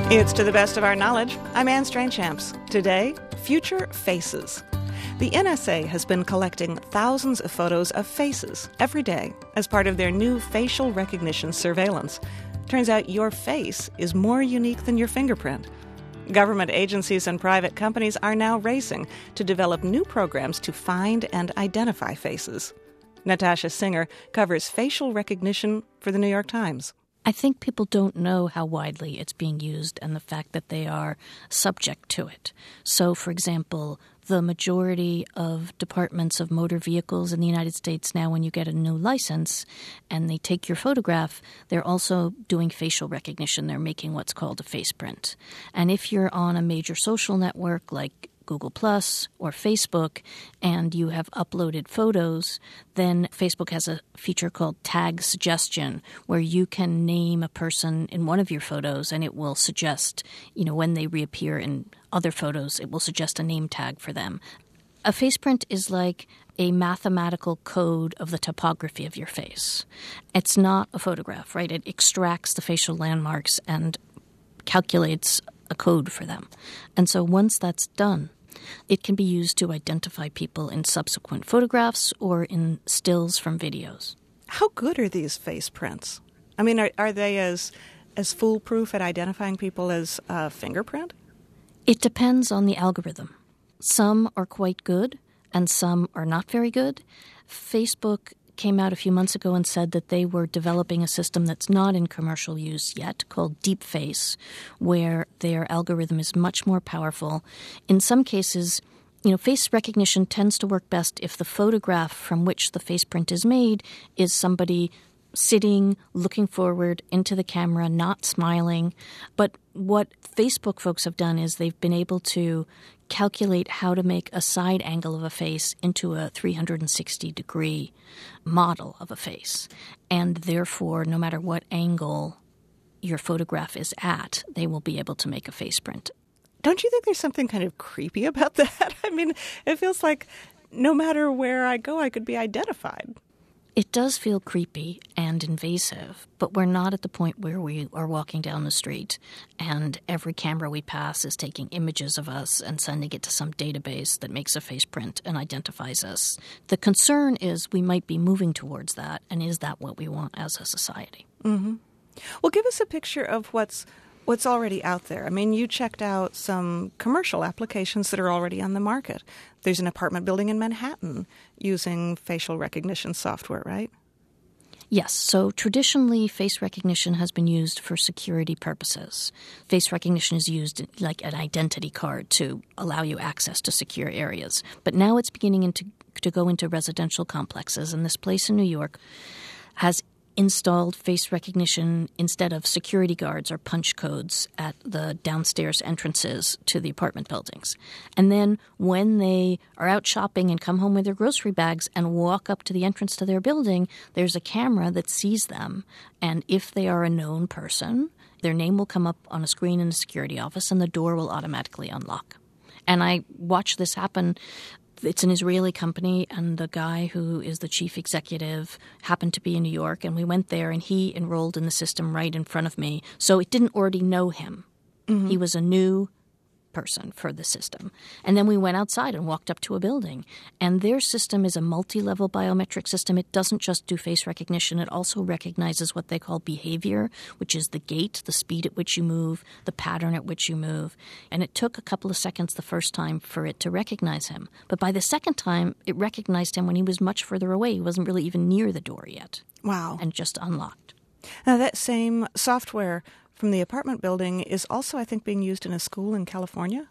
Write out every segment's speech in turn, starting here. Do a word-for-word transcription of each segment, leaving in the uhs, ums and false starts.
It's To the Best of Our Knowledge. I'm Anne Strainchamps. Today, future faces. The N S A has been collecting thousands of photos of faces every day as part of their new facial recognition surveillance. Turns out your face is more unique than your fingerprint. Government agencies and private companies are now racing to develop new programs to find and identify faces. Natasha Singer covers facial recognition for the New York Times. I think people don't know how widely it's being used and the fact that they are subject to it. So, for example, the majority of departments of motor vehicles in the United States now, when you get a new license and they take your photograph, they're also doing facial recognition. They're making what's called a face print. And if you're on a major social network like Google Plus or Facebook, and you have uploaded photos, then Facebook has a feature called Tag Suggestion, where you can name a person in one of your photos, and it will suggest, you know, when they reappear in other photos, it will suggest a name tag for them. A face print is like a mathematical code of the topography of your face. It's not a photograph, right? It extracts the facial landmarks and calculates a code for them. And so once that's done, it can be used to identify people in subsequent photographs or in stills from videos. How good are these face prints? I mean, are, are they as as foolproof at identifying people as a fingerprint? It depends on the algorithm. Some are quite good and some are not very good. Facebook came out a few months ago and said that they were developing a system that's not in commercial use yet called DeepFace, where their algorithm is much more powerful. In some cases, you know, face recognition tends to work best if the photograph from which the face print is made is somebody sitting, looking forward into the camera, not smiling. But what Facebook folks have done is they've been able to calculate how to make a side angle of a face into a three hundred sixty degree model of a face. And therefore, no matter what angle your photograph is at, they will be able to make a face print. Don't you think there's something kind of creepy about that? I mean, it feels like no matter where I go, I could be identified. It does feel creepy and invasive, but we're not at the point where we are walking down the street and every camera we pass is taking images of us and sending it to some database that makes a face print and identifies us. The concern is we might be moving towards that, and is that what we want as a society? Mm-hmm. Well, give us a picture of what's what's already out there. I mean, you checked out some commercial applications that are already on the market. There's an apartment building in Manhattan using facial recognition software, right? Yes. So traditionally, face recognition has been used for security purposes. Face recognition is used like an identity card to allow you access to secure areas. But now it's beginning into, to go into residential complexes, and this place in New York has installed face recognition instead of security guards or punch codes at the downstairs entrances to the apartment buildings. And then when they are out shopping and come home with their grocery bags and walk up to the entrance to their building, there's a camera that sees them. And if they are a known person, their name will come up on a screen in the security office and the door will automatically unlock. And I watched this happen. It's an Israeli company, and the guy who is the chief executive happened to be in New York, and we went there, and he enrolled in the system right in front of me. So it didn't already know him. Mm-hmm. He was a new person for the system. And then we went outside and walked up to a building. And their system is a multi-level biometric system. It doesn't just do face recognition. It also recognizes what they call behavior, which is the gait, the speed at which you move, the pattern at which you move. And it took a couple of seconds the first time for it to recognize him. But by the second time, it recognized him when he was much further away. He wasn't really even near the door yet. Wow. And just unlocked. Now, that same software from the apartment building is also, I think, being used in a school in California?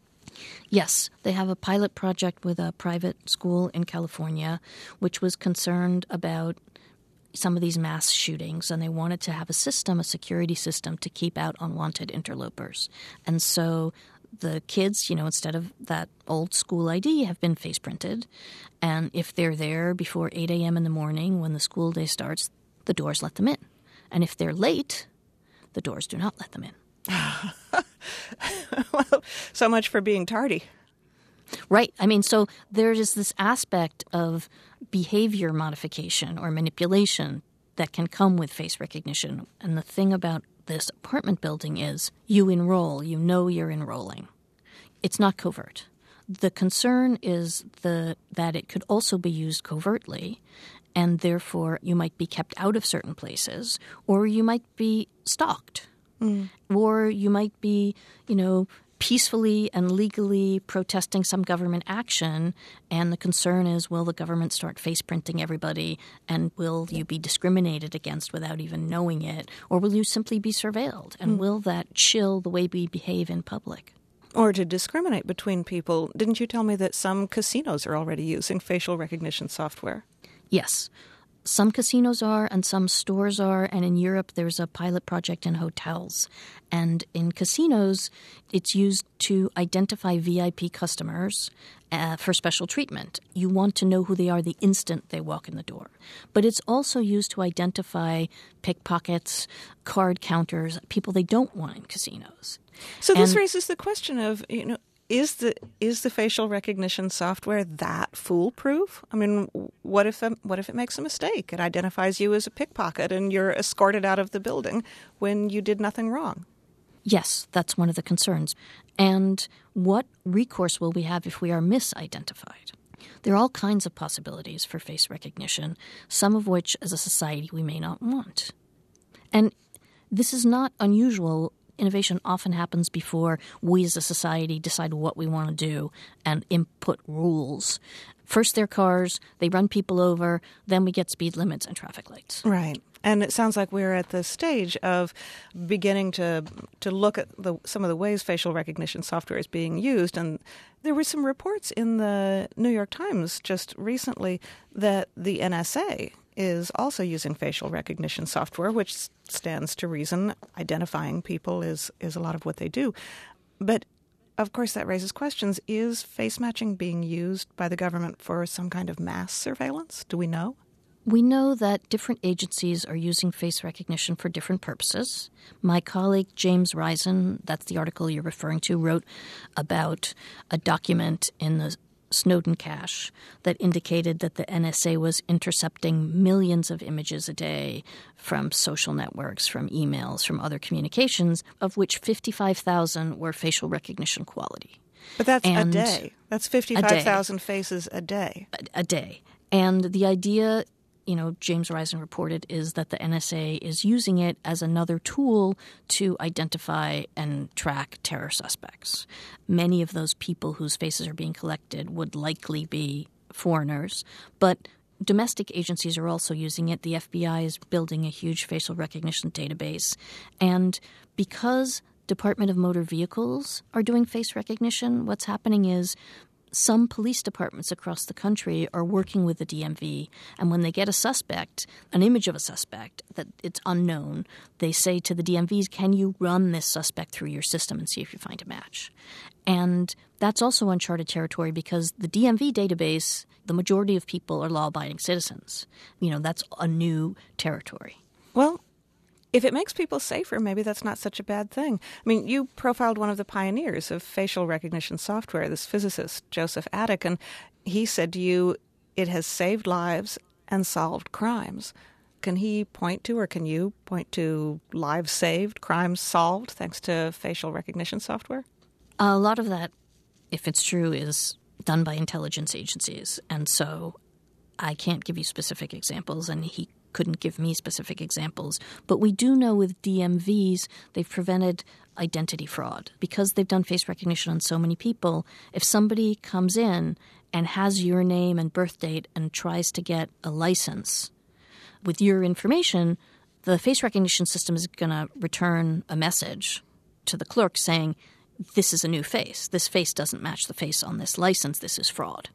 Yes. They have a pilot project with a private school in California, which was concerned about some of these mass shootings, and they wanted to have a system, a security system, to keep out unwanted interlopers. And so the kids, you know, instead of that old school I D, have been face printed. And if they're there before eight a.m. in the morning when the school day starts, the doors let them in. And if they're late, the doors do not let them in. Well, so much for being tardy. Right. I mean, so there is this aspect of behavior modification or manipulation that can come with face recognition. And the thing about this apartment building is you enroll, you know you're enrolling. It's not covert. The concern is the that it could also be used covertly, and therefore you might be kept out of certain places, or you might be stalked, mm. or you might be, you know, peacefully and legally protesting some government action, and the concern is, will the government start face printing everybody, and will you be discriminated against without even knowing it, or will you simply be surveilled, and mm. will that chill the way we behave in public? Or to discriminate between people. Didn't you tell me that some casinos are already using facial recognition software? Yes. Some casinos are and some stores are, and in Europe there's a pilot project in hotels. And in casinos, it's used to identify V I P customers uh, for special treatment. You want to know who they are the instant they walk in the door. But it's also used to identify pickpockets, card counters, people they don't want in casinos. So this and, raises the question of, you know, Is the is the facial recognition software that foolproof? I mean, what if um, what if it makes a mistake? It identifies you as a pickpocket and you're escorted out of the building when you did nothing wrong. Yes, that's one of the concerns. And what recourse will we have if we are misidentified? There are all kinds of possibilities for face recognition, some of which as a society we may not want. And this is not unusual. Innovation often happens before we as a society decide what we want to do and input rules. First they're cars, they run people over, then we get speed limits and traffic lights. Right. And it sounds like we're at the stage of beginning to to look at the, some of the ways facial recognition software is being used. And there were some reports in the New York Times just recently that the N S A is also using facial recognition software, which stands to reason. Identifying people is, is a lot of what they do. But, of course, that raises questions. Is face matching being used by the government for some kind of mass surveillance? Do we know? We know that different agencies are using face recognition for different purposes. My colleague James Risen, that's the article you're referring to, wrote about a document in the Snowden cache that indicated that the N S A was intercepting millions of images a day from social networks, from emails, from other communications, of which fifty-five thousand were facial recognition quality. But that's and a day. That's fifty-five thousand faces a day. A, a day. And the idea, you know, James Risen reported, is that the N S A is using it as another tool to identify and track terror suspects. Many of those people whose faces are being collected would likely be foreigners, but domestic agencies are also using it. The F B I is building a huge facial recognition database. And because Department of Motor Vehicles are doing face recognition, what's happening is some police departments across the country are working with the D M V, and when they get a suspect, an image of a suspect that it's unknown, they say to the D M Vs, can you run this suspect through your system and see if you find a match? And that's also uncharted territory because the D M V database, the majority of people are law-abiding citizens. You know, that's a new territory. Well, if it makes people safer, maybe that's not such a bad thing. I mean, you profiled one of the pioneers of facial recognition software, this physicist, Joseph Attic, and he said to you, it has saved lives and solved crimes. Can he point to, or can you point to lives saved, crimes solved, thanks to facial recognition software? A lot of that, if it's true, is done by intelligence agencies, and so I can't give you specific examples, and he couldn't give me specific examples. But we do know with D M Vs, they've prevented identity fraud. Because they've done face recognition on so many people, if somebody comes in and has your name and birth date and tries to get a license with your information, the face recognition system is going to return a message to the clerk saying, this is a new face. This face doesn't match the face on this license. This is fraud.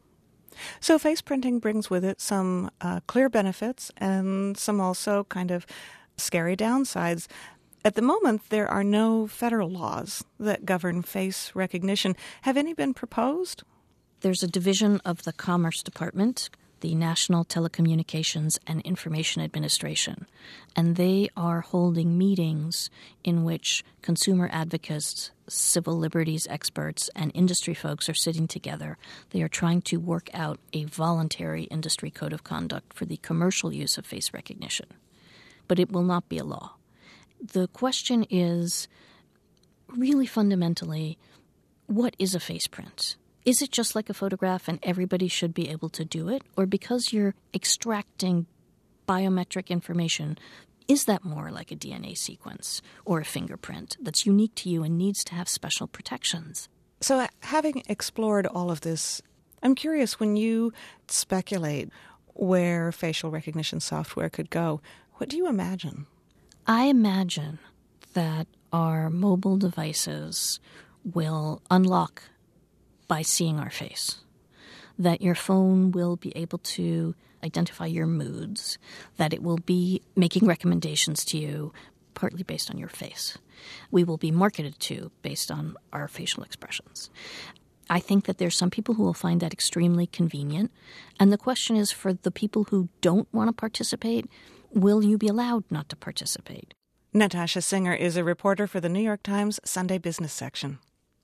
So face printing brings with it some uh, clear benefits and some also kind of scary downsides. At the moment, there are no federal laws that govern face recognition. Have any been proposed? There's a division of the Commerce Department, the National Telecommunications and Information Administration, and they are holding meetings in which consumer advocates, civil liberties experts, and industry folks are sitting together. They are trying to work out a voluntary industry code of conduct for the commercial use of face recognition. but it will not be a law. The question is really fundamentally, what is a face print? Is it just like a photograph and everybody should be able to do it? Or because you're extracting biometric information, is that more like a D N A sequence or a fingerprint that's unique to you and needs to have special protections? So having explored all of this, I'm curious, when you speculate where facial recognition software could go, what do you imagine? I imagine that our mobile devices will unlock by seeing our face, that your phone will be able to identify your moods, that it will be making recommendations to you partly based on your face. We will be marketed to based on our facial expressions. I think that there's some people who will find that extremely convenient. And the question is, for the people who don't want to participate, will you be allowed not to participate? Natasha Singer is a reporter for the New York Times Sunday Business section.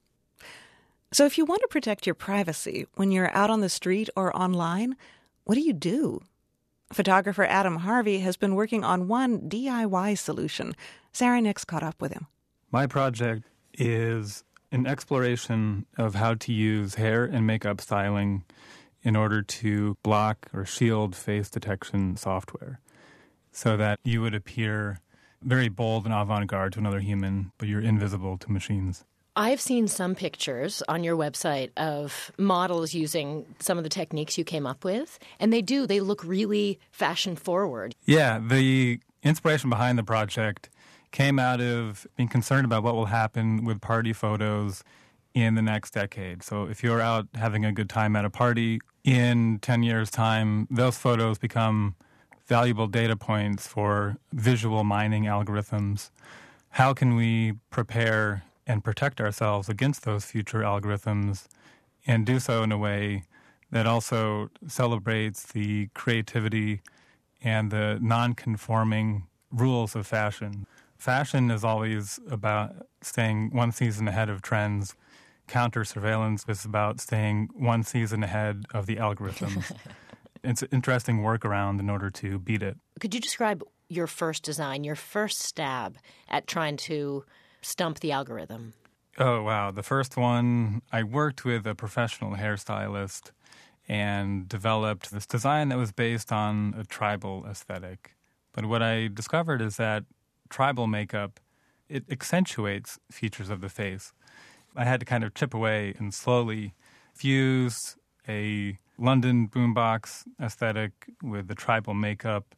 So if you want to protect your privacy when you're out on the street or online, what do you do? Photographer Adam Harvey has been working on one D I Y solution. Sarah Nix caught up with him. My project is an exploration of how to use hair and makeup styling in order to block or shield face detection software so that you would appear very bold and avant-garde to another human, but you're invisible to machines. I've seen some pictures on your website of models using some of the techniques you came up with, and they do. They look really fashion-forward. Yeah, the inspiration behind the project came out of being concerned about what will happen with party photos in the next decade. So if you're out having a good time at a party, in ten years' time, those photos become valuable data points for visual mining algorithms. How can we prepare and protect ourselves against those future algorithms and do so in a way that also celebrates the creativity and the non-conforming rules of fashion? Fashion is always about staying one season ahead of trends. Counter-surveillance is about staying one season ahead of the algorithms. It's an interesting workaround in order to beat it. Could you describe your first design, your first stab at trying to stump the algorithm? Oh, wow. The first one, I worked with a professional hairstylist and developed this design that was based on a tribal aesthetic. But what I discovered is that tribal makeup, it accentuates features of the face. I had to kind of chip away and slowly fuse a London boombox aesthetic with the tribal makeup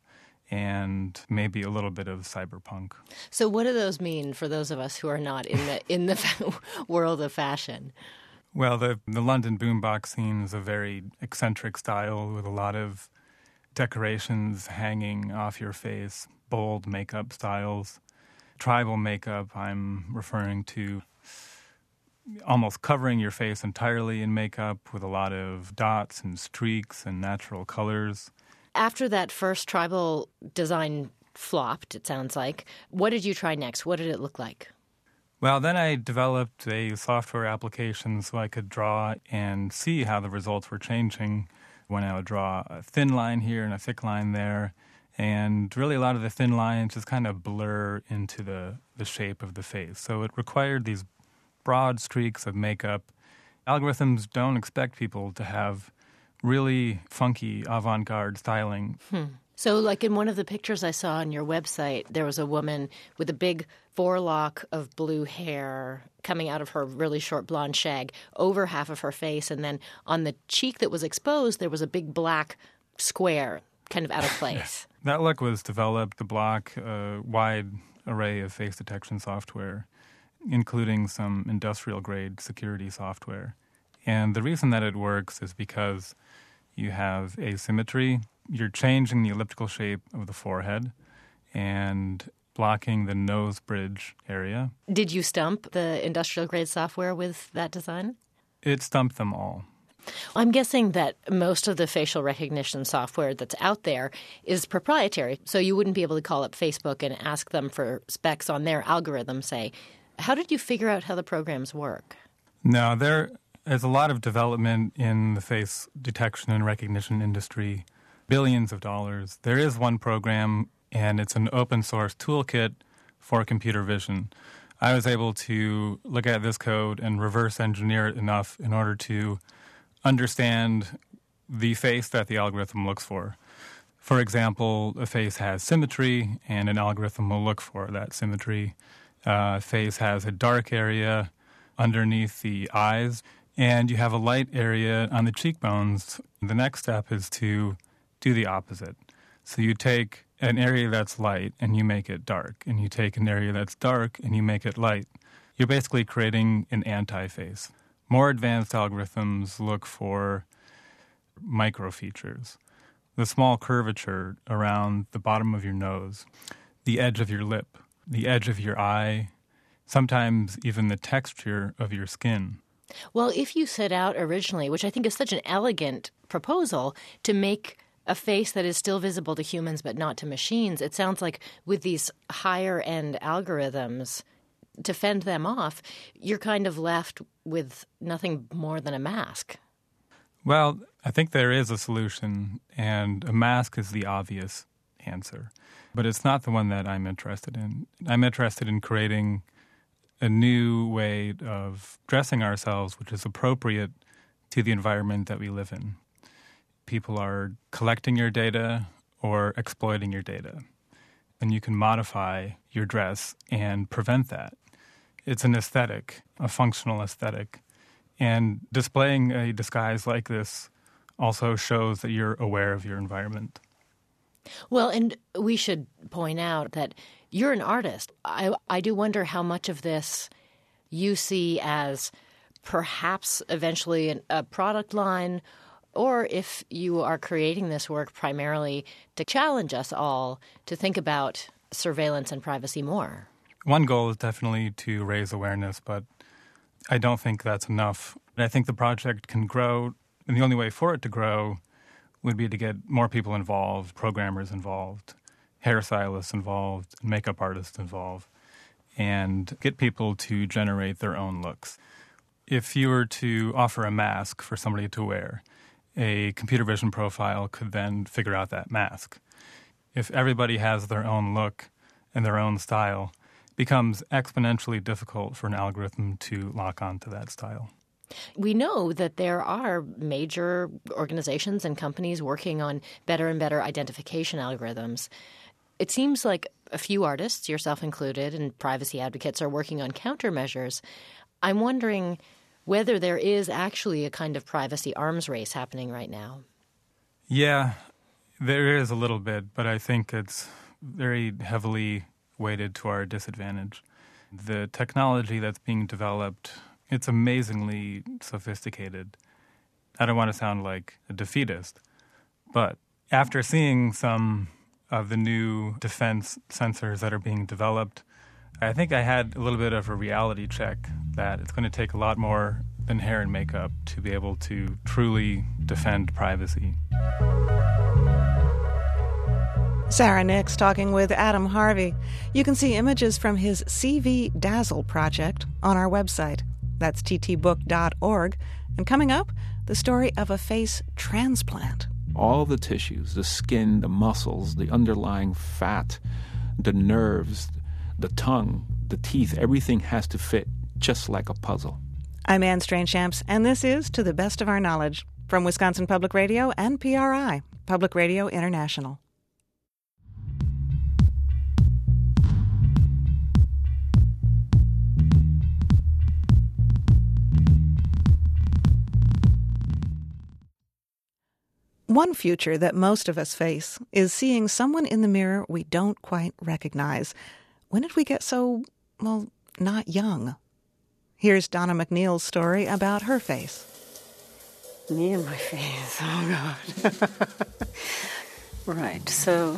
and maybe a little bit of cyberpunk. So what do those mean for those of us who are not in the in the world of fashion? Well, the, the London boombox scene is a very eccentric style with a lot of decorations hanging off your face, bold makeup styles. Tribal makeup, I'm referring to almost covering your face entirely in makeup with a lot of dots and streaks and natural colors. After that first tribal design flopped, it sounds like, what did you try next? What did it look like? Well, then I developed a software application so I could draw and see how the results were changing when I would draw a thin line here and a thick line there. And really a lot of the thin lines just kind of blur into the, the shape of the face. So it required these broad streaks of makeup. Algorithms don't expect people to have really funky avant-garde styling. Hmm. So like in one of the pictures I saw on your website, there was a woman with a big forelock of blue hair coming out of her really short blonde shag over half of her face. And then on the cheek that was exposed, there was a big black square kind of out of place. That look was developed to block a wide array of face detection software, including some industrial-grade security software. And the reason that it works is because you have asymmetry. You're changing the elliptical shape of the forehead and blocking the nose bridge area. Did you stump the industrial-grade software with that design? It stumped them all. I'm guessing that most of the facial recognition software that's out there is proprietary, so you wouldn't be able to call up Facebook and ask them for specs on their algorithm, say. How did you figure out how the programs work? No, there is a lot of development in the face detection and recognition industry, billions of dollars. There is one program and it's an open source toolkit for computer vision. I was able to look at this code and reverse engineer it enough in order to understand the face that the algorithm looks for. For example, a face has symmetry, and an algorithm will look for that symmetry. Uh, a face has a dark area underneath the eyes, and you have a light area on the cheekbones. The next step is to do the opposite. So you take an area that's light and you make it dark, and you take an area that's dark and you make it light. You're basically creating an anti-face. More advanced algorithms look for micro-features, the small curvature around the bottom of your nose, the edge of your lip, the edge of your eye, sometimes even the texture of your skin. Well, if you set out originally, which I think is such an elegant proposal, to make a face that is still visible to humans but not to machines, it sounds like with these higher-end algorithms, to fend them off, you're kind of left with nothing more than a mask. Well, I think there is a solution, and a mask is the obvious answer. But it's not the one that I'm interested in. I'm interested in creating a new way of dressing ourselves which is appropriate to the environment that we live in. People are collecting your data or exploiting your data, and you can modify your dress and prevent that. It's an aesthetic, a functional aesthetic, and displaying a disguise like this also shows that you're aware of your environment. Well, and we should point out that you're an artist. I, I do wonder how much of this you see as perhaps eventually an, a product line, or if you are creating this work primarily to challenge us all to think about surveillance and privacy more. One goal is definitely to raise awareness, but I don't think that's enough. I think the project can grow, and the only way for it to grow would be to get more people involved, programmers involved, hairstylists involved, makeup artists involved, and get people to generate their own looks. If you were to offer a mask for somebody to wear, a computer vision profile could then figure out that mask. If everybody has their own look and their own style, it becomes exponentially difficult for an algorithm to lock onto that style. We know that there are major organizations and companies working on better and better identification algorithms. It seems like a few artists, yourself included, and privacy advocates are working on countermeasures. I'm wondering whether there is actually a kind of privacy arms race happening right now. Yeah, there is a little bit, but I think it's very heavily weighted to our disadvantage. The technology that's being developed, it's amazingly sophisticated. I don't want to sound like a defeatist, but after seeing some of the new defense sensors that are being developed, I think I had a little bit of a reality check that it's going to take a lot more than hair and makeup to be able to truly defend privacy. Sarah Nix talking with Adam Harvey. You can see images from his C V Dazzle project on our website. That's t t book dot org. And coming up, the story of a face transplant. All the tissues, the skin, the muscles, the underlying fat, the nerves, the tongue, the teeth, everything has to fit just like a puzzle. I'm Anne Strange-Champs, and this is To the Best of Our Knowledge from Wisconsin Public Radio and P R I, Public Radio International. One future that most of us face is seeing someone in the mirror we don't quite recognize. When did we get so, well, not young? Here's Donna McNeil's story about her face. Me and my face, oh God. Right, so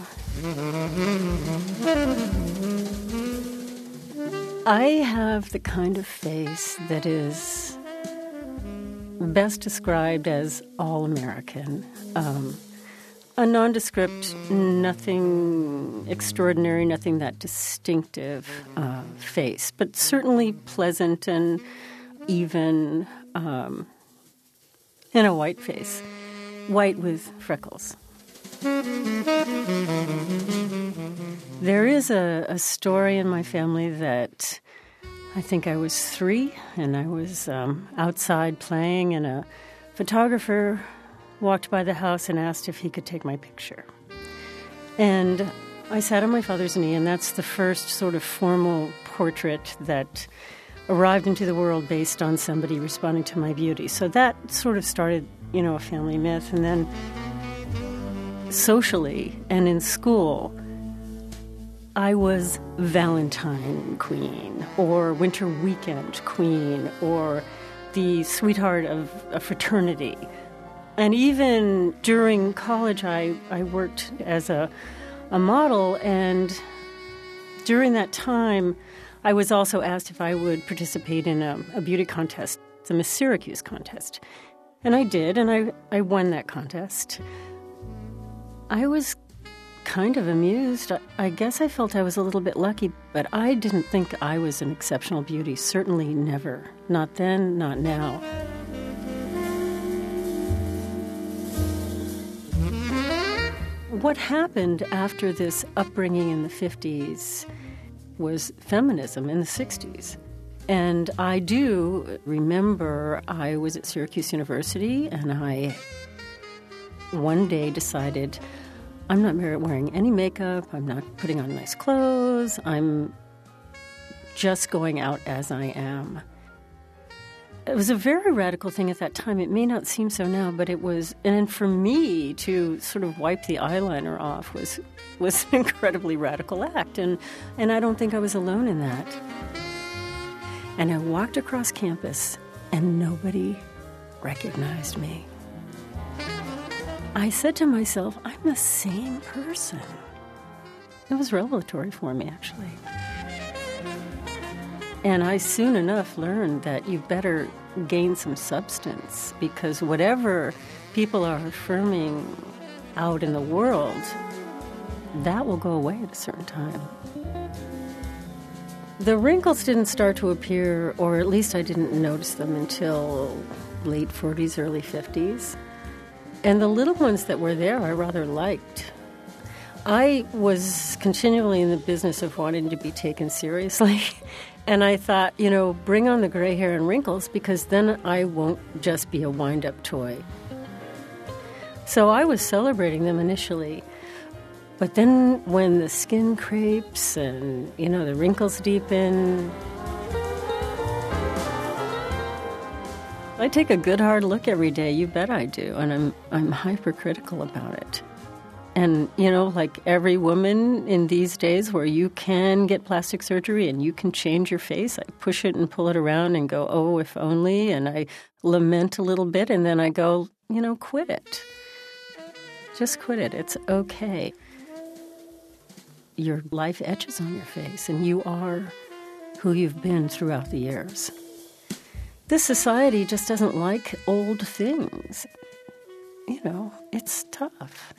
I have the kind of face that is best described as all-American. Um, a nondescript, nothing extraordinary, nothing that distinctive uh, face, but certainly pleasant and even um, in a white face, white with freckles. There is a, a story in my family that I think I was three, and I was um, outside playing, and a photographer walked by the house and asked if he could take my picture. And I sat on my father's knee, and that's the first sort of formal portrait that arrived into the world based on somebody responding to my beauty. So that sort of started, you know, a family myth. And then socially and in school, I was Valentine Queen or Winter Weekend Queen or the sweetheart of a fraternity. And even during college, I, I worked as a, a model, and during that time, I was also asked if I would participate in a, a beauty contest, the Miss Syracuse contest. And I did, and I, I won that contest. I was kind of amused. I, I guess I felt I was a little bit lucky, but I didn't think I was an exceptional beauty. Certainly never. Not then, not now. What happened after this upbringing in the fifties was feminism in the sixties. And I do remember I was at Syracuse University, and I one day decided, I'm not wearing any makeup, I'm not putting on nice clothes, I'm just going out as I am. It was a very radical thing at that time. It may not seem so now, but it was, and for me to sort of wipe the eyeliner off was was an incredibly radical act, and, and I don't think I was alone in that. And I walked across campus, and nobody recognized me. I said to myself, I'm the same person. It was revelatory for me, actually. And I soon enough learned that you better gain some substance, because whatever people are affirming out in the world, that will go away at a certain time. The wrinkles didn't start to appear, or at least I didn't notice them until late forties, early fifties. And the little ones that were there I rather liked. I was continually in the business of wanting to be taken seriously. And I thought, you know, bring on the gray hair and wrinkles, because then I won't just be a wind-up toy. So I was celebrating them initially. But then when the skin crepes and, you know, the wrinkles deepen, I take a good hard look every day. You bet I do. And I'm I'm hypercritical about it. And, you know, like every woman in these days where you can get plastic surgery and you can change your face, I push it and pull it around and go, oh, if only. And I lament a little bit, and then I go, you know, quit it. Just quit it. It's okay. Your life etches on your face, and you are who you've been throughout the years. This society just doesn't like old things. You know, it's tough.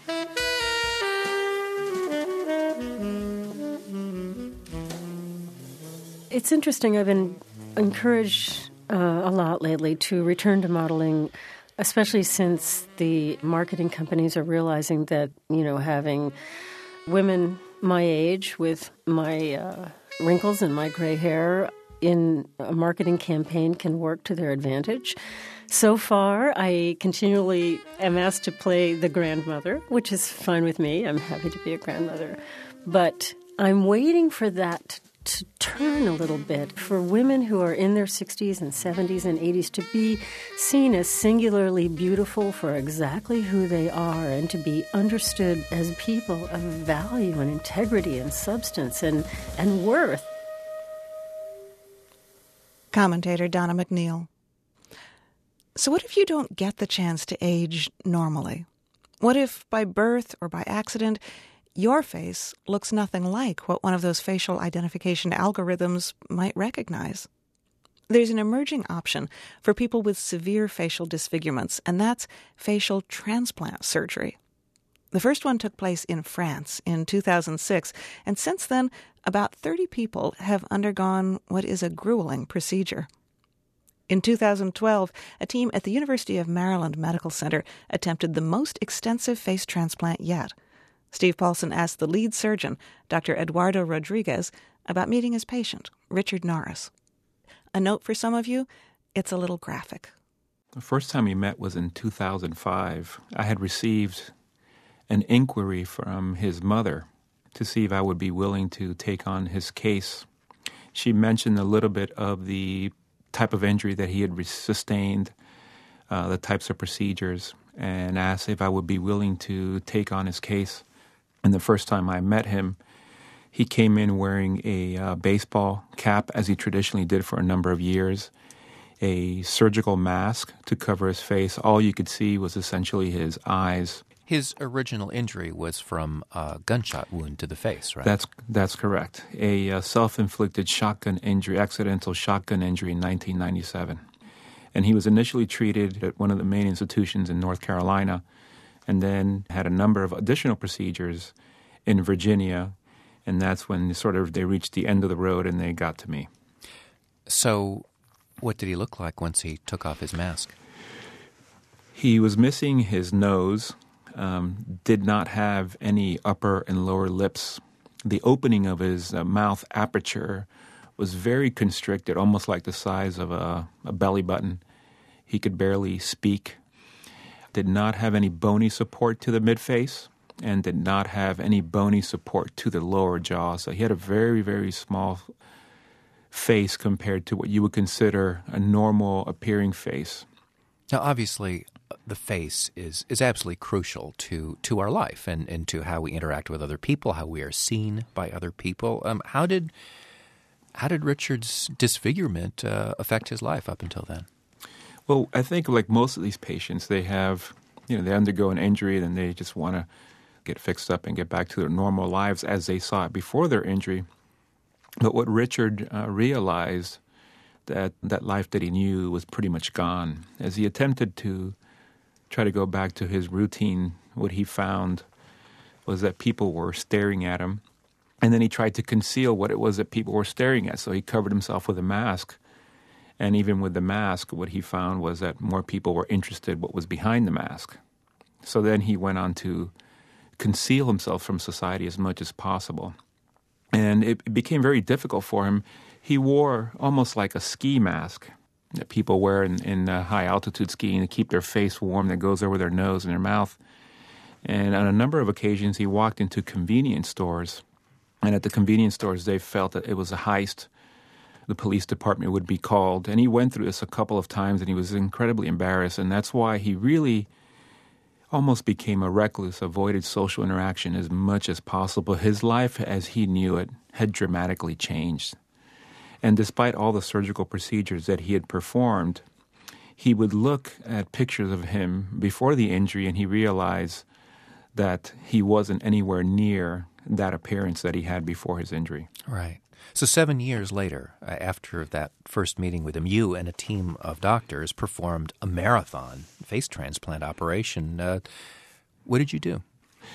It's interesting. I've been encouraged uh, a lot lately to return to modeling, especially since the marketing companies are realizing that, you know, having women my age with my uh, wrinkles and my gray hair in a marketing campaign can work to their advantage. So far, I continually am asked to play the grandmother, which is fine with me. I'm happy to be a grandmother. But I'm waiting for that to turn a little bit, for women who are in their sixties and seventies and eighties to be seen as singularly beautiful for exactly who they are, and to be understood as people of value and integrity and substance and, and worth. Commentator Donna McNeil. So what if you don't get the chance to age normally? What if by birth or by accident your face looks nothing like what one of those facial identification algorithms might recognize? There's an emerging option for people with severe facial disfigurements, and that's facial transplant surgery. The first one took place in France in two thousand six, and since then, about thirty people have undergone what is a grueling procedure. In two thousand twelve, a team at the University of Maryland Medical Center attempted the most extensive face transplant yet. Steve Paulson asked the lead surgeon, Doctor Eduardo Rodriguez, about meeting his patient, Richard Norris. A note for some of you, it's a little graphic. The first time we met was in two thousand five. I had received an inquiry from his mother to see if I would be willing to take on his case. She mentioned a little bit of the type of injury that he had sustained, uh, the types of procedures, and asked if I would be willing to take on his case. And the first time I met him, he came in wearing a uh, baseball cap, as he traditionally did for a number of years, a surgical mask to cover his face. All you could see was essentially his eyes. His original injury was from a gunshot wound to the face, right? That's that's correct. A uh, self-inflicted shotgun injury, accidental shotgun injury in nineteen ninety-seven. And he was initially treated at one of the main institutions in North Carolina, and then had a number of additional procedures in Virginia, and that's when sort of they reached the end of the road and they got to me. So what did he look like once he took off his mask? He was missing his nose. Um, did not have any upper and lower lips. The opening of his uh, mouth aperture was very constricted, almost like the size of a, a belly button. He could barely speak. Did not have any bony support to the midface, and did not have any bony support to the lower jaw. So he had a very, very small face compared to what you would consider a normal appearing face. Now, obviously, the face is, is absolutely crucial to, to our life and, and to how we interact with other people, how we are seen by other people. Um, how did how did Richard's disfigurement uh, affect his life up until then? Well, I think like most of these patients, they have, you know, they undergo an injury and they just want to get fixed up and get back to their normal lives as they saw it before their injury. But what Richard uh, realized that that life that he knew was pretty much gone. As he attempted to try to go back to his routine, what he found was that people were staring at him. And then he tried to conceal what it was that people were staring at. So he covered himself with a mask. And even with the mask, what he found was that more people were interested in what was behind the mask. So then he went on to conceal himself from society as much as possible. And it, it became very difficult for him. He wore almost like a ski mask that people wear in, in uh, high-altitude skiing to keep their face warm that goes over their nose and their mouth. And on a number of occasions, he walked into convenience stores. And at the convenience stores, they felt that it was a heist. The police department would be called. And he went through this a couple of times, and he was incredibly embarrassed. And that's why he really almost became a recluse, avoided social interaction as much as possible. His life, as he knew it, had dramatically changed. And despite all the surgical procedures that he had performed, he would look at pictures of him before the injury and he realized that he wasn't anywhere near that appearance that he had before his injury. Right. So seven years later, uh, after that first meeting with him, you and a team of doctors performed a marathon face transplant operation. Uh, what did you do?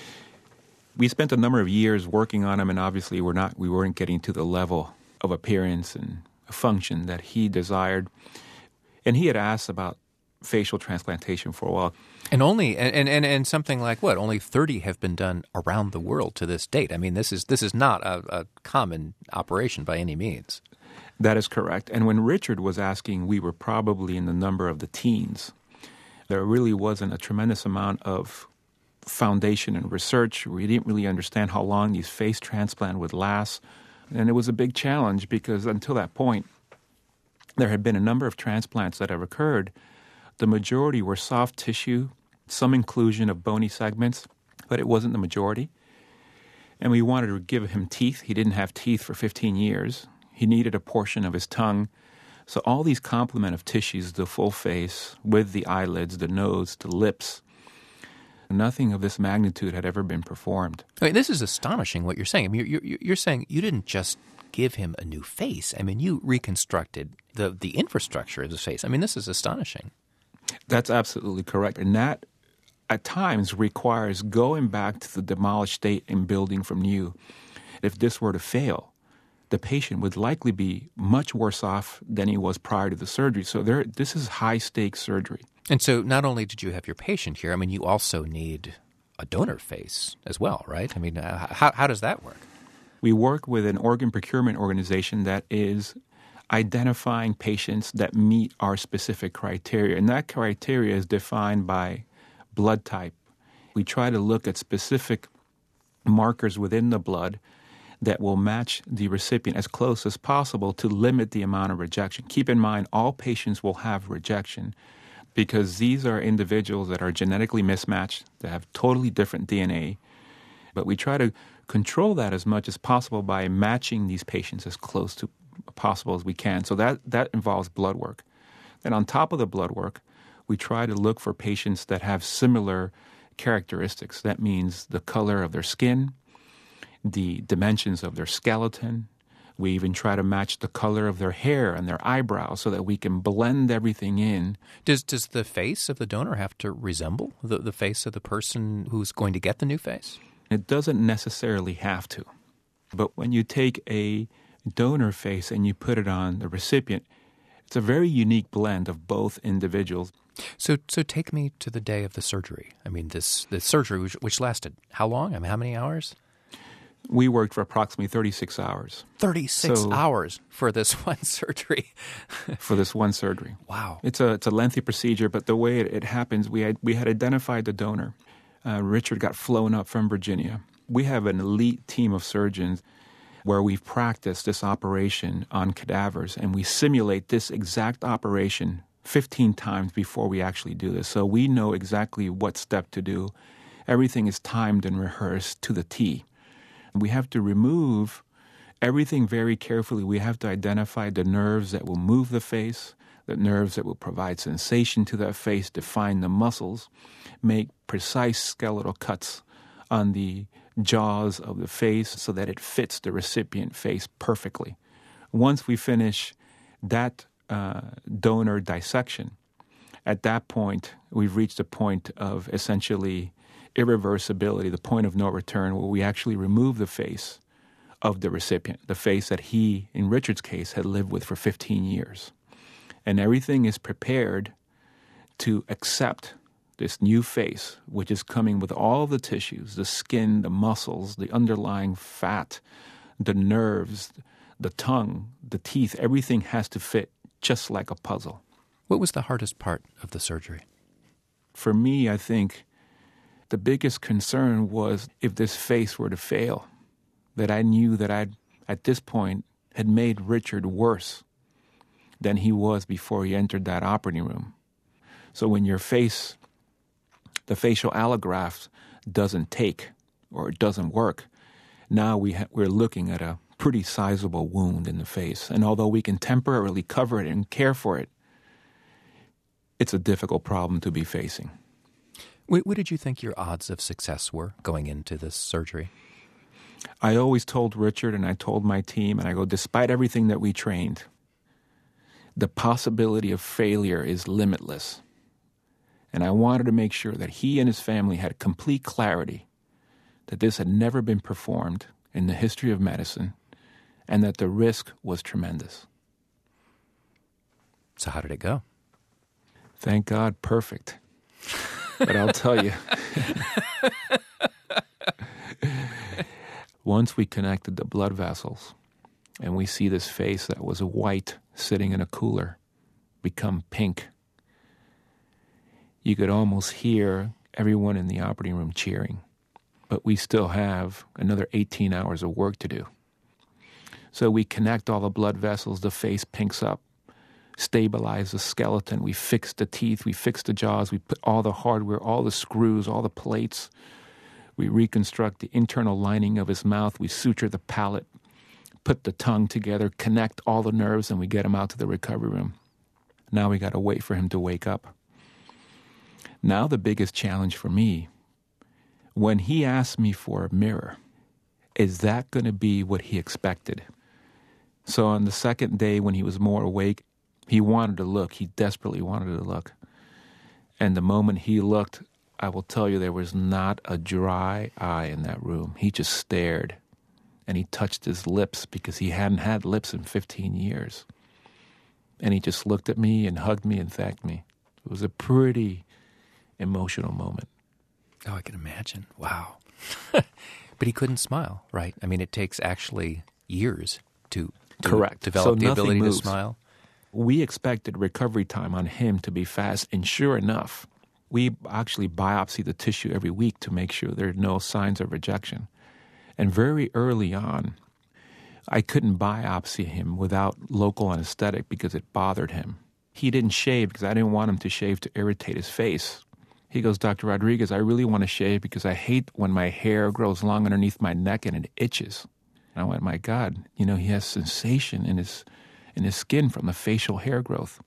We spent a number of years working on him, and obviously we're not, we weren't getting to the level of appearance and function that he desired. And he had asked about facial transplantation for a while. And only and, and, and something like what? Only thirty have been done around the world to this date. I mean, this is this is not a, a common operation by any means. That is correct. And when Richard was asking, we were probably in the number of the teens. There really wasn't a tremendous amount of foundation and research. We didn't really understand how long these face transplants would last. And it was a big challenge because until that point, there had been a number of transplants that have occurred. The majority were soft tissue, some inclusion of bony segments, but it wasn't the majority. And we wanted to give him teeth. He didn't have teeth for fifteen years. He needed a portion of his tongue. So all these complement of tissues, the full face, with the eyelids, the nose, the lips, nothing of this magnitude had ever been performed. I mean, this is astonishing what you're saying. I mean, you're, you're, you're saying you didn't just give him a new face. I mean, you reconstructed the, the infrastructure of his face. I mean, this is astonishing. That's absolutely correct. And that, at times, requires going back to the demolished state and building from new. If this were to fail, the patient would likely be much worse off than he was prior to the surgery. So there, this is high-stakes surgery. And so not only did you have your patient here, I mean, you also need a donor face as well, right? I mean, uh, how, how does that work? We work with an organ procurement organization that is identifying patients that meet our specific criteria. And that criteria is defined by blood type. We try to look at specific markers within the blood that will match the recipient as close as possible to limit the amount of rejection. Keep in mind, all patients will have rejection because these are individuals that are genetically mismatched, that have totally different D N A. But we try to control that as much as possible by matching these patients as close to possible as we can. So that, that involves blood work. Then on top of the blood work, we try to look for patients that have similar characteristics. That means the color of their skin, the dimensions of their skeleton. We even try to match the color of their hair and their eyebrows so that we can blend everything in. Does does the face of the donor have to resemble the, the face of the person who's going to get the new face? It doesn't necessarily have to. But when you take a donor face and you put it on the recipient, it's a very unique blend of both individuals. So so take me to the day of the surgery. I mean, this, this surgery, which, which lasted how long? I mean, how many hours? We worked for approximately thirty-six hours. thirty-six So- hours for this one surgery. for this one surgery. Wow. It's a it's a lengthy procedure, but the way it, it happens, we had we had identified the donor. Uh, Richard got flown up from Virginia. We have an elite team of surgeons where we've practiced this operation on cadavers, and we simulate this exact operation fifteen times before we actually do this. So we know exactly what step to do. Everything is timed and rehearsed to the T. We have to remove everything very carefully. We have to identify the nerves that will move the face, the nerves that will provide sensation to that face, define the muscles, make precise skeletal cuts on the jaws of the face so that it fits the recipient face perfectly. Once we finish that uh, donor dissection, at that point, we've reached a point of essentially irreversibility, the point of no return, where we actually remove the face of the recipient, the face that he, in Richard's case, had lived with for fifteen years. And everything is prepared to accept this new face, which is coming with all the tissues, the skin, the muscles, the underlying fat, the nerves, the tongue, the teeth. Everything has to fit just like a puzzle. What was the hardest part of the surgery? For me, I think the biggest concern was if this face were to fail, that I knew that I, at this point, had made Richard worse than he was before he entered that operating room. So when your face, the facial allograft doesn't take or it doesn't work, now we ha- we're looking at a pretty sizable wound in the face. And although we can temporarily cover it and care for it, it's a difficult problem to be facing. What, what did you think your odds of success were going into this surgery? I always told Richard and I told my team, and I go, despite everything that we trained, the possibility of failure is limitless. And I wanted to make sure that he and his family had complete clarity that this had never been performed in the history of medicine and that the risk was tremendous. So how did it go? Thank God, perfect. But I'll tell you, once we connected the blood vessels and we see this face that was white sitting in a cooler become pink, you could almost hear everyone in the operating room cheering. But we still have another eighteen hours of work to do. So we connect all the blood vessels, the face pinks up, stabilize the skeleton, we fix the teeth, we fix the jaws, we put all the hardware, all the screws, all the plates. We reconstruct the internal lining of his mouth, we suture the palate, put the tongue together, connect all the nerves, and we get him out to the recovery room. Now we got to wait for him to wake up. Now the biggest challenge for me, when he asked me for a mirror, is that going to be what he expected? So on the second day when he was more awake, he wanted to look. He desperately wanted to look. And the moment he looked, I will tell you there was not a dry eye in that room. He just stared and he touched his lips because he hadn't had lips in fifteen years. And he just looked at me and hugged me and thanked me. It was a pretty emotional moment. Oh, I can imagine. Wow. But he couldn't smile, right? I mean, it takes actually years to, to Correct. develop So the ability moves. to smile. We expected recovery time on him to be fast, and sure enough, we actually biopsy the tissue every week to make sure there are no signs of rejection. And very early on, I couldn't biopsy him without local anesthetic because it bothered him. He didn't shave because I didn't want him to shave to irritate his face. He goes, Doctor Rodriguez, I really want to shave because I hate when my hair grows long underneath my neck and it itches. And I went, my God, you know, he has sensation in his in his skin from the facial hair growth.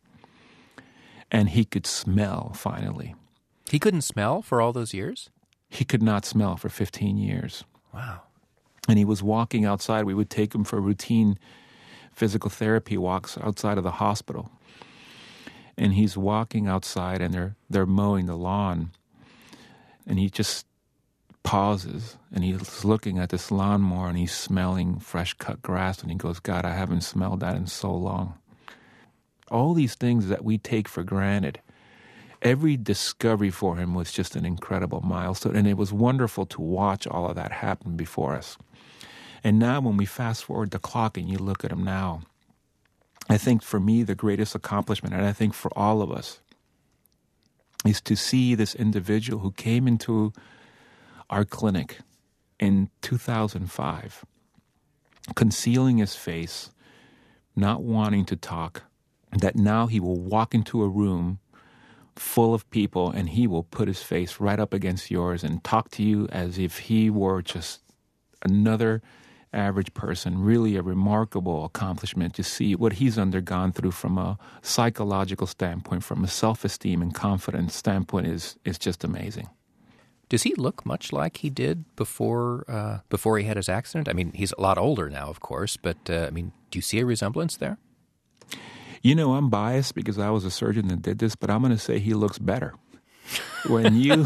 And he could smell, finally. He couldn't smell for all those years? He could not smell for fifteen years. Wow. And he was walking outside. We would take him for routine physical therapy walks outside of the hospital. And he's walking outside, and they're they're mowing the lawn. And he just pauses, and he's looking at this lawnmower, and he's smelling fresh-cut grass, and he goes, God, I haven't smelled that in so long. All these things that we take for granted, every discovery for him was just an incredible milestone, and it was wonderful to watch all of that happen before us. And now when we fast forward the clock and you look at him now, I think for me the greatest accomplishment, and I think for all of us, is to see this individual who came into our clinic in two thousand five, concealing his face, not wanting to talk, that now he will walk into a room full of people and he will put his face right up against yours and talk to you as if he were just another average person. Really a remarkable accomplishment to see what he's undergone through from a psychological standpoint, from a self-esteem and confidence standpoint is is just amazing. Does he look much like he did before uh, before he had his accident? I mean, he's a lot older now, of course, but uh, I mean, do you see a resemblance there? You know, I'm biased because I was a surgeon that did this, but I'm going to say he looks better. When you...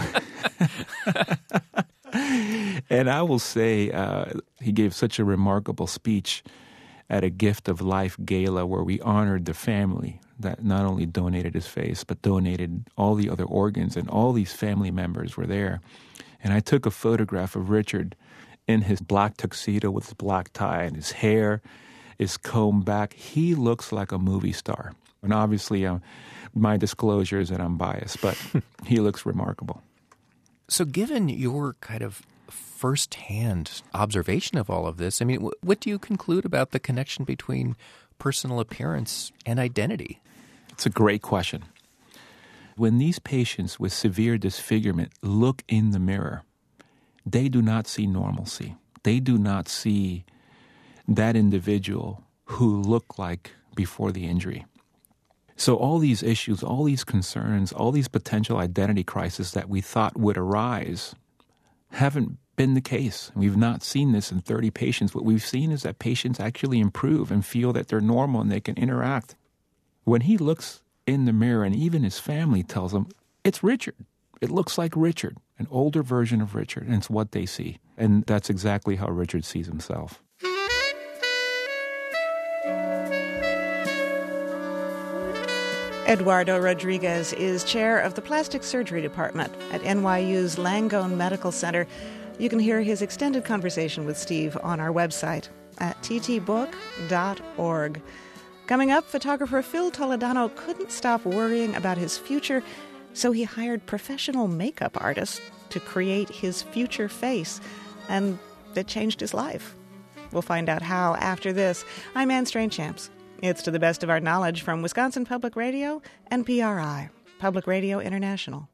And I will say uh, he gave such a remarkable speech at a Gift of Life gala where we honored the family that not only donated his face, but donated all the other organs, and all these family members were there. And I took a photograph of Richard in his black tuxedo with his black tie, and his hair is combed back. He looks like a movie star. And obviously, uh, my disclosure is that I'm biased, but he looks remarkable. So given your kind of firsthand observation of all of this, I mean, w- what do you conclude about the connection between personal appearance and identity? It's a great question. When these patients with severe disfigurement look in the mirror, they do not see normalcy. They do not see that individual who looked like before the injury. So all these issues, all these concerns, all these potential identity crises that we thought would arise haven't been the case. We've not seen this in thirty patients. What we've seen is that patients actually improve and feel that they're normal and they can interact. When he looks in the mirror, and even his family tells him, it's Richard. It looks like Richard, an older version of Richard, and it's what they see. And that's exactly how Richard sees himself. Eduardo Rodriguez is chair of the plastic surgery department at N Y U's Langone Medical Center. You can hear his extended conversation with Steve on our website at t t book dot org. Coming up, photographer Phil Toledano couldn't stop worrying about his future, so he hired professional makeup artists to create his future face, and it changed his life. We'll find out how after this. I'm Anne Strainchamps. It's to the best of our knowledge from Wisconsin Public Radio and P R I, Public Radio International.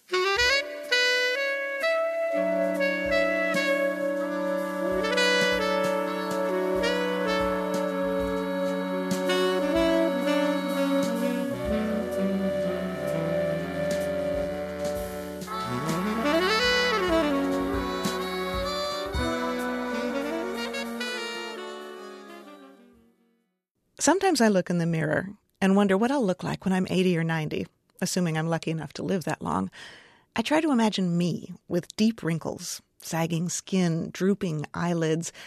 Sometimes I look in the mirror and wonder what I'll look like when I'm eighty or ninety, assuming I'm lucky enough to live that long. I try to imagine me with deep wrinkles, sagging skin, drooping eyelids,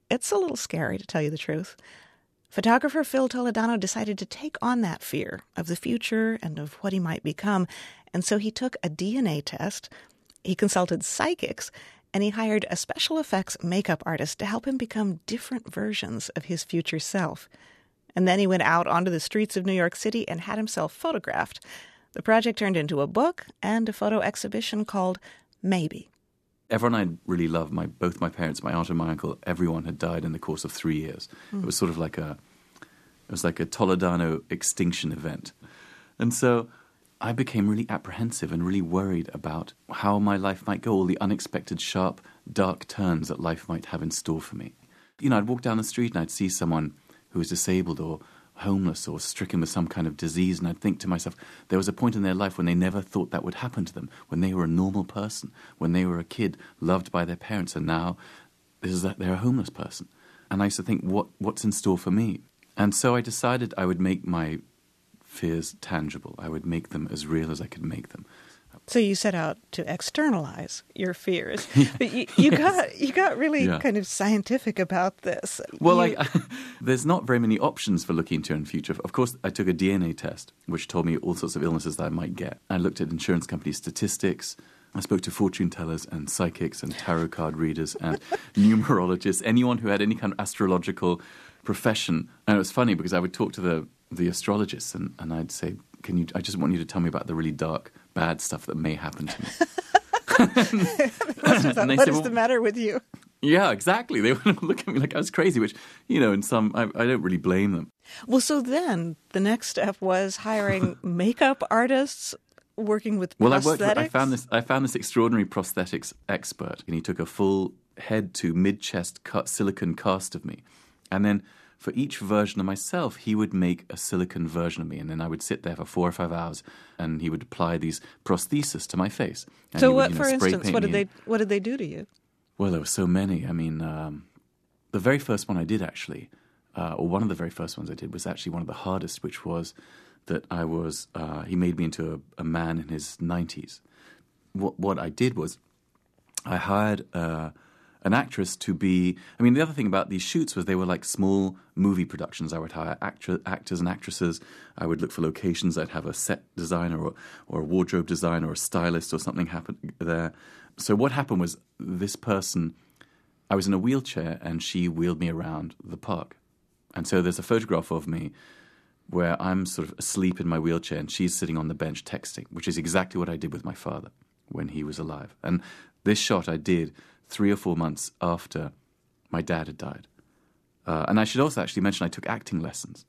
It's a little scary, to tell you the truth. Photographer Phil Toledano decided to take on that fear of the future and of what he might become, and so he took a D N A test, he consulted psychics, and he hired a special effects makeup artist to help him become different versions of his future self. And then he went out onto the streets of New York City and had himself photographed. The project turned into a book and a photo exhibition called Maybe. Everyone I really loved, my both my parents, my aunt and my uncle, everyone had died in the course of three years. Mm. It was sort of like a, it was like a Toledano extinction event. And so I became really apprehensive and really worried about how my life might go, all the unexpected, sharp, dark turns that life might have in store for me. You know, I'd walk down the street and I'd see someone who was disabled or homeless or stricken with some kind of disease, and I'd think to myself, there was a point in their life when they never thought that would happen to them, when they were a normal person, when they were a kid loved by their parents, and now this is that they're a homeless person. And I used to think, what what's in store for me? And so I decided I would make my fears tangible. I would make them as real as I could make them. So you set out to externalize your fears, but you, you yes. got you got really yeah. kind of scientific about this. Well, you... like, there's not very many options for looking into your future. Of course, I took a D N A test, which told me all sorts of illnesses that I might get. I looked at insurance company statistics. I spoke to fortune tellers and psychics and tarot card readers and numerologists, anyone who had any kind of astrological profession. And it was funny because I would talk to the the astrologists and, and I'd say, "Can you? I just want you to tell me about the really dark, bad stuff that may happen to me." What is said, well, the matter with you? Yeah, exactly. They would look at me like I was crazy, which, you know, in some, I, I don't really blame them. Well, so then the next step was hiring makeup artists, working with well, prosthetics. I worked. With, I found this. I found this extraordinary prosthetics expert, and he took a full head to mid chest cut silicone cast of me, and then for each version of myself, he would make a silicone version of me, and then I would sit there for four or five hours, and he would apply these prostheses to my face. And so, would, what, you know, for instance, what did they in. what did they do to you? Well, there were so many. I mean, um, the very first one I did actually, uh, or one of the very first ones I did, was actually one of the hardest, which was that I was. Uh, he made me into a, a man in his nineties. What what I did was, I hired Uh, an actress to be... I mean, the other thing about these shoots was they were like small movie productions. I would hire actor, actors and actresses. I would look for locations. I'd have a set designer or, or a wardrobe designer or a stylist or something happen there. So what happened was this person... I was in a wheelchair and she wheeled me around the park. And so there's a photograph of me where I'm sort of asleep in my wheelchair and she's sitting on the bench texting, which is exactly what I did with my father when he was alive. And this shot I did three or four months after my dad had died. Uh, and I should also actually mention I took acting lessons.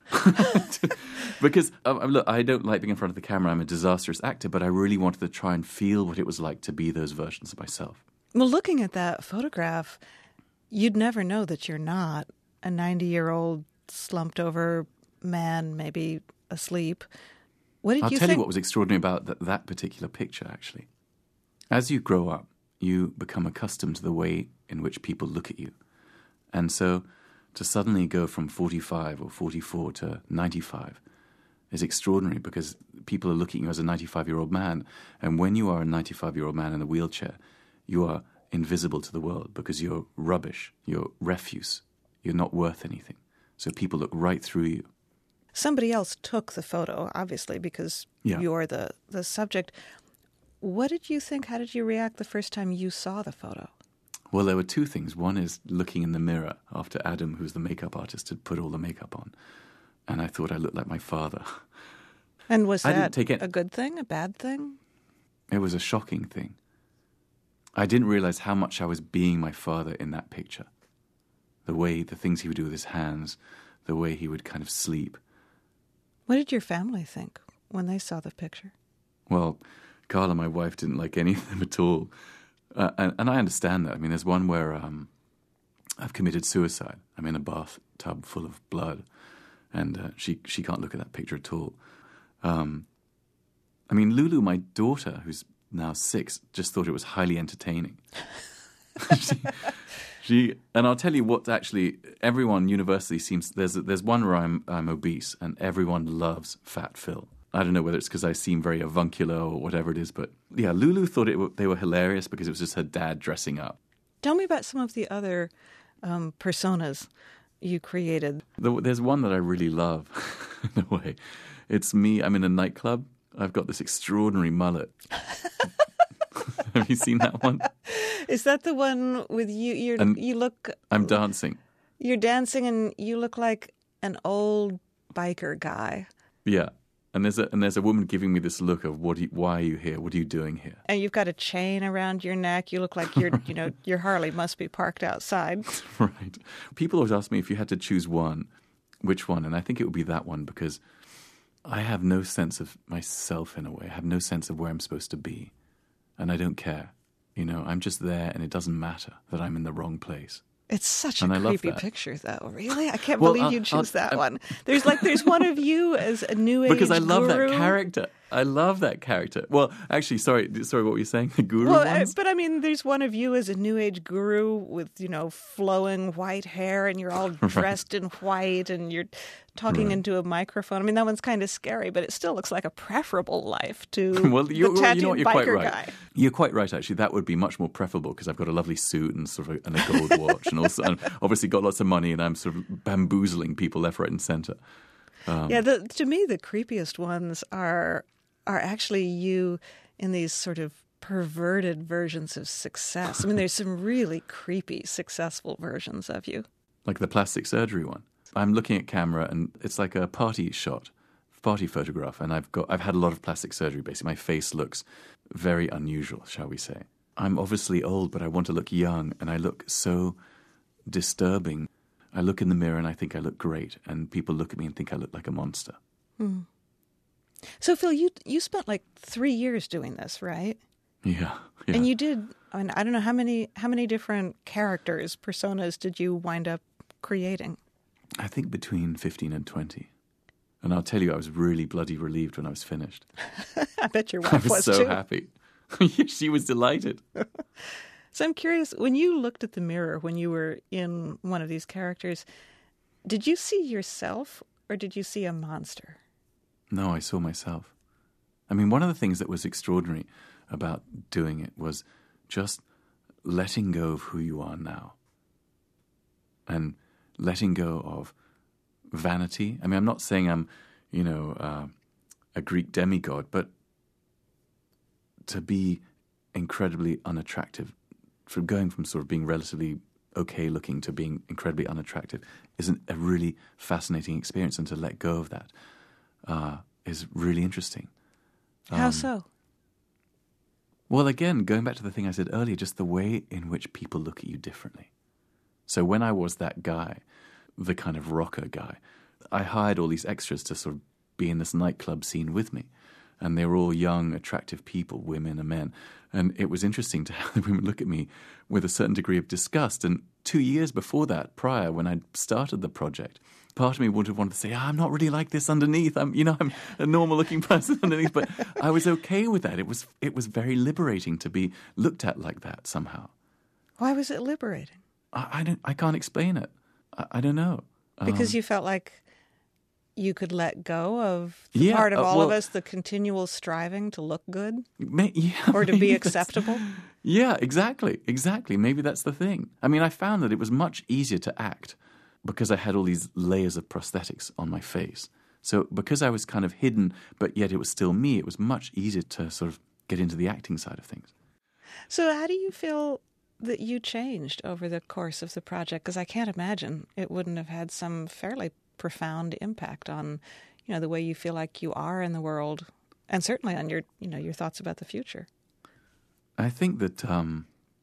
Because, um, look, I don't like being in front of the camera. I'm a disastrous actor, but I really wanted to try and feel what it was like to be those versions of myself. Well, looking at that photograph, you'd never know that you're not a ninety-year-old slumped-over man, maybe asleep. What did I'll you tell think? you what was extraordinary about that, that particular picture, actually. As you grow up, you become accustomed to the way in which people look at you. And so to suddenly go from forty-five or forty-four to ninety-five is extraordinary because people are looking at you as a ninety-five-year-old man. And when you are a ninety-five-year-old man in a wheelchair, you are invisible to the world because you're rubbish, you're refuse, you're not worth anything. So people look right through you. Somebody else took the photo, obviously, because yeah. you're the, the subject. What did you think? How did you react the first time you saw the photo? Well, there were two things. One is looking in the mirror after Adam, who's the makeup artist, had put all the makeup on. And I thought I looked like my father. And was I that didn't take it. a good thing, a bad thing? It was a shocking thing. I didn't realize how much I was being my father in that picture. The way, the things he would do with his hands, the way he would kind of sleep. What did your family think when they saw the picture? Well, Carla, my wife, didn't like any of them at all. Uh, and, and I understand that. I mean, there's one where um, I've committed suicide. I'm in a bathtub full of blood, and uh, she she can't look at that picture at all. Um, I mean, Lulu, my daughter, who's now six, just thought it was highly entertaining. she, she and I'll tell you what. Actually, everyone universally seems there's there's one where I'm I'm obese, and everyone loves Fat Phil. I don't know whether it's because I seem very avuncular or whatever it is, but yeah, Lulu thought it w- they were hilarious because it was just her dad dressing up. Tell me about some of the other um, personas you created. There's one that I really love, in a way. It's me. I'm in a nightclub. I've got this extraordinary mullet. Have you seen that one? Is that the one with you? You're, And you look. I'm dancing. You're dancing, and you look like an old biker guy. Yeah. And there's a and there's a woman giving me this look of what? Are you, why are you here? What are you doing here? And you've got a chain around your neck. You look like your, you know, your Harley must be parked outside. Right. People always ask me if you had to choose one, which one? And I think it would be that one because I have no sense of myself in a way. I have no sense of where I'm supposed to be. And I don't care. You know, I'm just there and it doesn't matter that I'm in the wrong place. It's such a And I love creepy that. picture, though. Really? I can't Well, believe I'll- you choose I'll- that I'll- one. There's like, there's one of you as a new age Because I love guru. that character. I love that character. Well, actually, sorry, sorry, what were you saying? The guru Well, I, ones? but I mean, there's one of you as a new age guru with, you know, flowing white hair and you're all dressed in white and you're talking Right. into a microphone. I mean, that one's kind of scary, but it still looks like a preferable life to Well, you, the well, tattooed you know what? You're biker quite right. guy. You're quite right. Actually, that would be much more preferable because I've got a lovely suit and sort of a, and a gold watch, and also and obviously got lots of money, and I'm sort of bamboozling people left, right, and centre. Um, Yeah, the, to me, the creepiest ones are are actually you in these sort of perverted versions of success. I mean, there's some really creepy, successful versions of you. Like the plastic surgery one. I'm looking at camera, and it's like a party shot, party photograph, and I've got I've had a lot of plastic surgery. Basically, my face looks very unusual, shall we say? I'm obviously old, but I want to look young, and I look so disturbing. I look in the mirror and I think I look great, and people look at me and think I look like a monster. Hmm. So, Phil, you you spent like three years doing this, right? Yeah, yeah. And you did. I mean, I don't know how many how many different characters, personas, did you wind up creating? I think between fifteen and twenty. And I'll tell you, I was really bloody relieved when I was finished. I bet your I wife was, was, so too. happy. She was delighted. So I'm curious, when you looked at the mirror when you were in one of these characters, did you see yourself or did you see a monster? No, I saw myself. I mean, one of the things that was extraordinary about doing it was just letting go of who you are now and letting go of vanity. I mean, I'm not saying I'm, you know, uh, a Greek demigod, but to be incredibly unattractive, from going from sort of being relatively okay looking to being incredibly unattractive is an, a really fascinating experience, and to let go of that uh, is really interesting. How Um, so? Well, again, going back to the thing I said earlier, just the way in which people look at you differently. So when I was that guy, the kind of rocker guy, I hired all these extras to sort of be in this nightclub scene with me. And they were all young, attractive people, women and men. And it was interesting to have the women look at me with a certain degree of disgust. And two years before that, prior, when I started the project, part of me would have wanted to say, oh, I'm not really like this underneath. I'm, you know, I'm a normal-looking person underneath. But I was okay with that. It was, it was very liberating to be looked at like that somehow. Why was it liberating? I, I don't. I can't explain it. I, I don't know. Because Um, you felt like you could let go of the Yeah, part of uh, all of well- us, the continual striving to look good may, yeah, or to be maybe that's- acceptable. Yeah, exactly, exactly. Maybe that's the thing. I mean, I found that it was much easier to act because I had all these layers of prosthetics on my face. So because I was kind of hidden, but yet it was still me, it was much easier to sort of get into the acting side of things. So how do you feel that you changed over the course of the project? Because I can't imagine it wouldn't have had some fairly profound impact on, you know, the way you feel like you are in the world, and certainly on your, you know, your thoughts about the future. I think that um,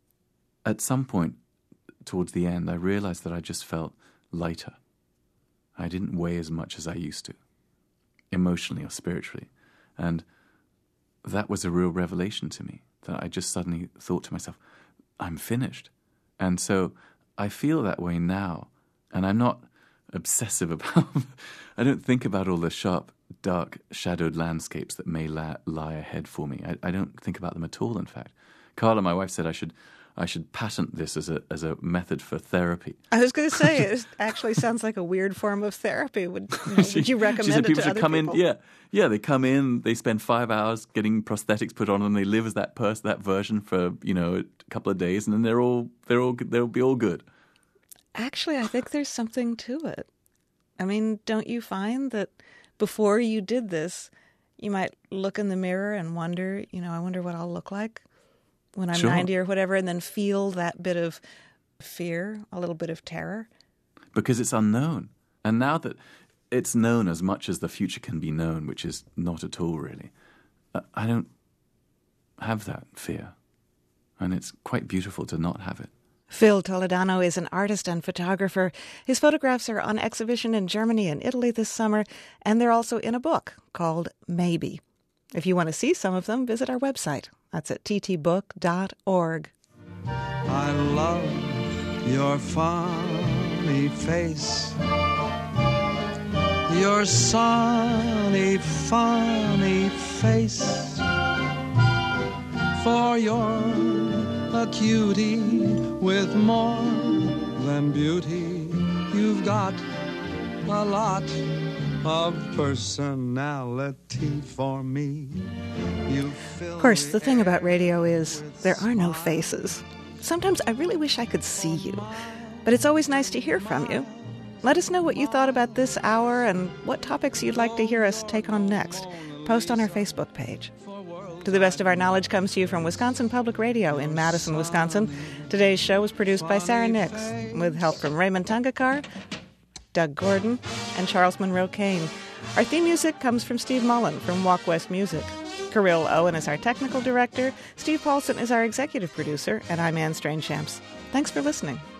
at some point towards the end, I realized that I just felt lighter. I didn't weigh as much as I used to, emotionally or spiritually. And that was a real revelation to me, that I just suddenly thought to myself, I'm finished. And so I feel that way now. And I'm not obsessive about, I don't think about all the sharp, dark, shadowed landscapes that may la- lie ahead for me. I, I don't think about them at all, in fact. Carla, my wife, said I should I should patent this as a as a method for therapy. I was going to say, it actually sounds like a weird form of therapy. Would, you know, She- would you recommend she said it people to should other come people? in. Yeah, yeah. They come in. They spend five hours getting prosthetics put on, and they live as that person, that version for you know a couple of days, and then they're all they're all they'll be all good. Actually, I think there's something to it. I mean, don't you find that before you did this, you might look in the mirror and wonder, you know, I wonder what I'll look like when I'm Sure. ninety or whatever, and then feel that bit of fear, a little bit of terror? Because it's unknown. And now that it's known as much as the future can be known, which is not at all really, uh, I don't have that fear. And it's quite beautiful to not have it. Phil Toledano is an artist and photographer. His photographs are on exhibition in Germany and Italy this summer, and they're also in a book called Maybe. If you want to see some of them, visit our website. That's at t t book dot org. I love your funny face, your sunny, funny face, for you're a cutie with more than beauty. You've got a lot of personality for me. You Of course, the thing about radio is there are no faces. Sometimes I really wish I could see you, but it's always nice to hear from you. Let us know what you thought about this hour and what topics you'd like to hear us take on next. Post on our Facebook page. To the Best of Our Knowledge comes to you from Wisconsin Public Radio in Madison, Wisconsin. Today's show was produced by Sarah Nix, with help from Raymond Tungakar, Doug Gordon, and Charles Monroe Kane. Our theme music comes from Steve Mullen from Walk West Music. Kirill Owen is our technical director, Steve Paulson is our executive producer, and I'm Anne Strange-Champs. Thanks for listening.